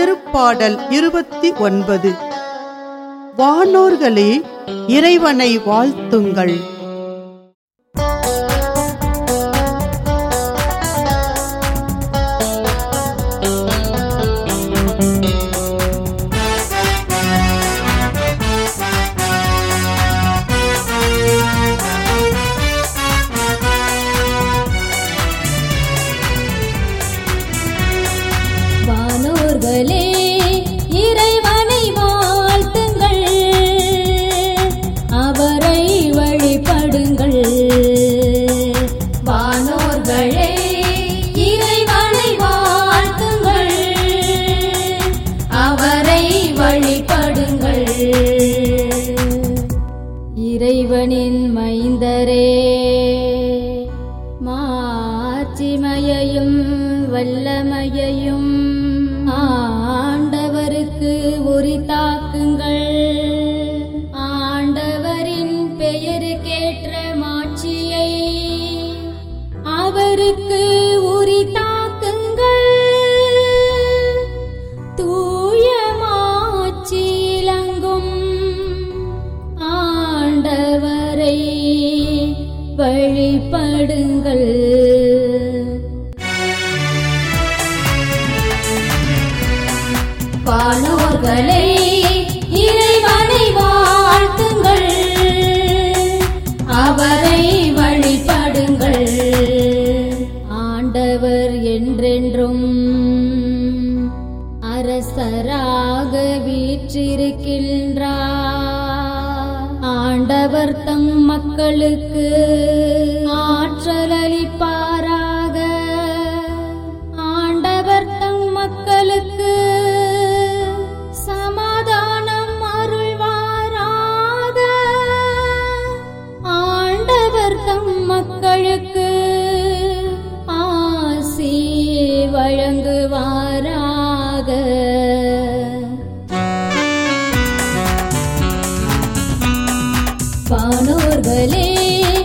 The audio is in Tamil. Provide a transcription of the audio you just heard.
திருப்பாடல் 29. வானோர்களே, இறைவனை வாழ்த்துங்கள். வானோர்களே, இறைவனை வாழ்த்துங்கள், அவரை வழிபடுங்கள். வானோர்களே, இறைவனை வாழ்த்துங்கள், அவரை வழிபடுங்கள். இறைவனின் மைந்தரே, மாட்சிமையையும் வல்லமையையும் ஆண்டவருக்கு உரித்தாக்குங்கள். ஆண்டவரின் பெயருக்கேற்ற மாட்சியை அவருக்கு உரித்தாக்குங்கள். தூய மாட்சியிலங்கும் ஆண்டவரை வழிபடுங்கள். வானோர்களே, இறைவனை வாழ்த்துங்கள், அவரை வழிபடுங்கள். ஆண்டவர் என்றென்றும் அரசராக வீற்றிருக்கின்றார். ஆண்டவர் தம் மக்களுக்கு ஆற்றல் அளிப்பாராக. ஆண்டவர் தம் மக்களுக்கு சமாதானம் அருள்வாராக. ஆண்டவர் தம் மக்களுக்கு ஆசி வழங்குவாராக. வானோர்களே,